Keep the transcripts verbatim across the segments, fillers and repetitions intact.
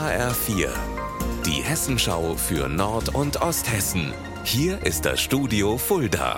H R vier, die Hessenschau für Nord- und Osthessen. Hier ist das Studio Fulda.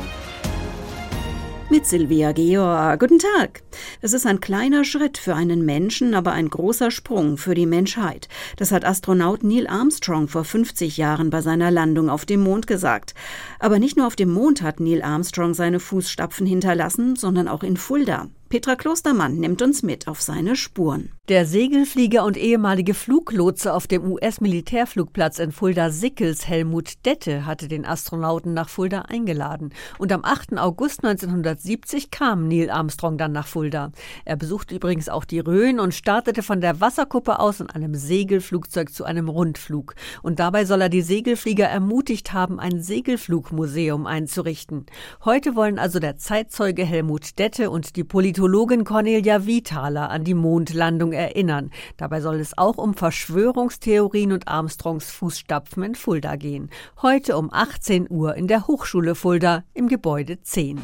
Mit Silvia Georg. Guten Tag. Es ist ein kleiner Schritt für einen Menschen, aber ein großer Sprung für die Menschheit. Das hat Astronaut Neil Armstrong vor fünfzig Jahren bei seiner Landung auf dem Mond gesagt. Aber nicht nur auf dem Mond hat Neil Armstrong seine Fußstapfen hinterlassen, sondern auch in Fulda. Petra Klostermann nimmt uns mit auf seine Spuren. Der Segelflieger und ehemalige Fluglotse auf dem U S-Militärflugplatz in Fulda-Sickels, Helmut Dette, hatte den Astronauten nach Fulda eingeladen. Und am achten August neunzehnhundertsiebzig kam Neil Armstrong dann nach Fulda. Er besuchte übrigens auch die Rhön und startete von der Wasserkuppe aus in einem Segelflugzeug zu einem Rundflug. Und dabei soll er die Segelflieger ermutigt haben, ein Segelflugmuseum einzurichten. Heute wollen also der Zeitzeuge Helmut Dette und die Politologin Cornelia Wiehthaler an die Mondlandung erinnern. Dabei soll es auch um Verschwörungstheorien und Armstrongs Fußstapfen in Fulda gehen. Heute um achtzehn Uhr in der Hochschule Fulda im Gebäude zehn.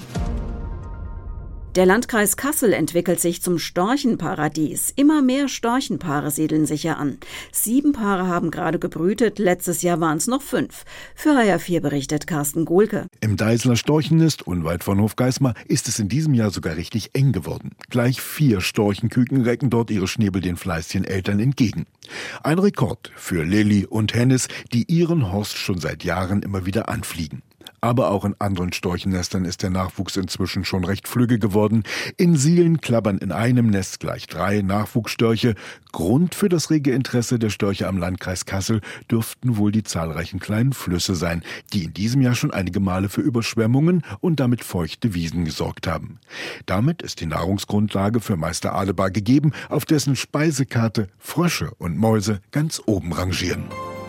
Der Landkreis Kassel entwickelt sich zum Storchenparadies. Immer mehr Storchenpaare siedeln sich hier an. Sieben Paare haben gerade gebrütet, letztes Jahr waren es noch fünf. Für H R vier berichtet Carsten Gohlke. Im Deisler Storchennest, unweit von Hofgeismar, ist es in diesem Jahr sogar richtig eng geworden. Gleich vier Storchenküken recken dort ihre Schnäbel den fleißigen Eltern entgegen. Ein Rekord für Lilly und Hennis, die ihren Horst schon seit Jahren immer wieder anfliegen. Aber auch in anderen Storchennestern ist der Nachwuchs inzwischen schon recht flügge geworden. In Sielen klappern in einem Nest gleich drei Nachwuchsstörche. Grund für das rege Interesse der Störche am Landkreis Kassel dürften wohl die zahlreichen kleinen Flüsse sein, die in diesem Jahr schon einige Male für Überschwemmungen und damit feuchte Wiesen gesorgt haben. Damit ist die Nahrungsgrundlage für Meister Adebar gegeben, auf dessen Speisekarte Frösche und Mäuse ganz oben rangieren.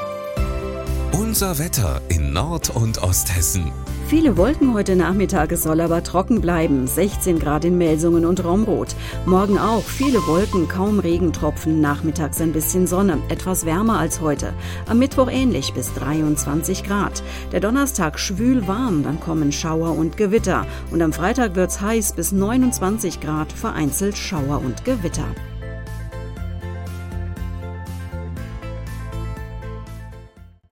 Unser Wetter in Nord- und Osthessen. Viele Wolken heute Nachmittag, es soll aber trocken bleiben. sechzehn Grad in Melsungen und Romrod. Morgen auch viele Wolken, kaum Regentropfen, nachmittags ein bisschen Sonne, etwas wärmer als heute. Am Mittwoch ähnlich bis dreiundzwanzig Grad. Der Donnerstag schwül warm, dann kommen Schauer und Gewitter. Und am Freitag wird's heiß bis neunundzwanzig Grad, vereinzelt Schauer und Gewitter.